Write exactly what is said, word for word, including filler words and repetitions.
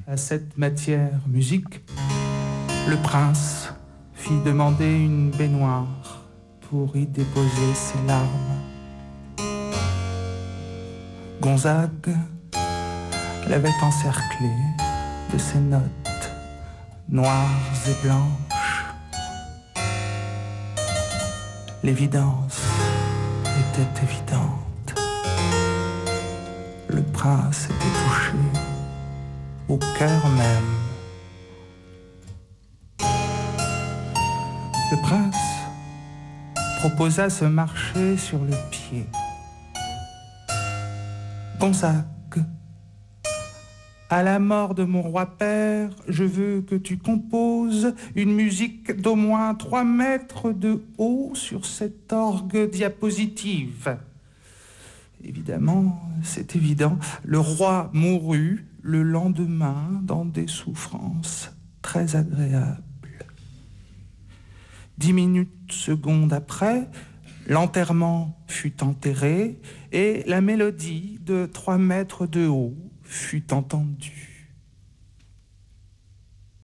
à cette matière musique, le prince fit demander une baignoire pour y déposer ses larmes. Gonzague l'avait encerclé de ses notes noires et blanches. L'évidence était évidente. Le prince était touché au cœur même. Le prince proposa ce marché sur le pied. Gonzague, à la mort de mon roi père, je veux que tu composes une musique d'au moins trois mètres de haut sur cet orgue diapositive. Évidemment, c'est évident, le roi mourut le lendemain dans des souffrances très agréables. Dix minutes secondes après, l'enterrement fut enterré et la mélodie de trois mètres de haut fut entendue.